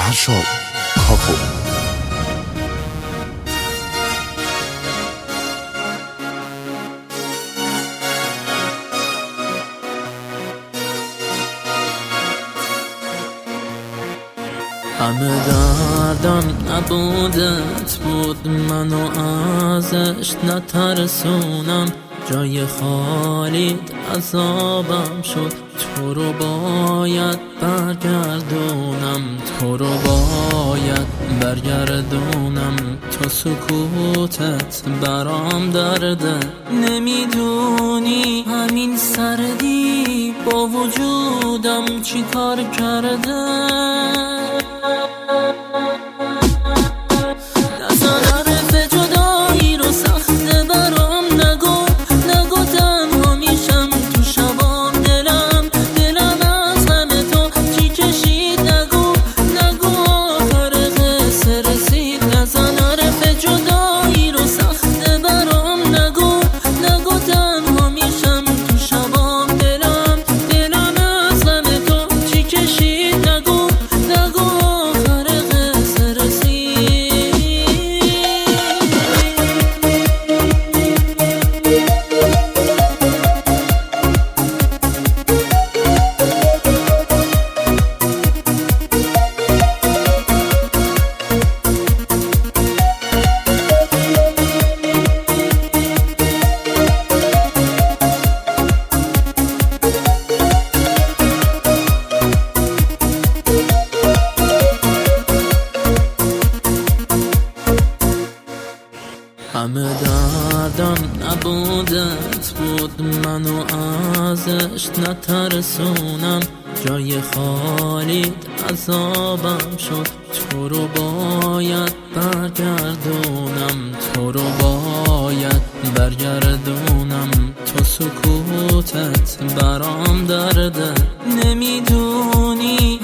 فرشاد کاکو. همه دردم نبودت بود، منو ازش نترسونم. جای خالی عذابم شد، تو رو باید برگردونم، تو رو باید برگردونم. تو سکوتت برام درده، نمیدونی همین سردی با وجودم چی کار کرده. همه دردم نبودت بود، منو ازش نترسونم. جای خالی عذابم شد، تو رو باید برگردونم، تو رو باید برگردونم. تو سکوتت برام درده، نمیدونی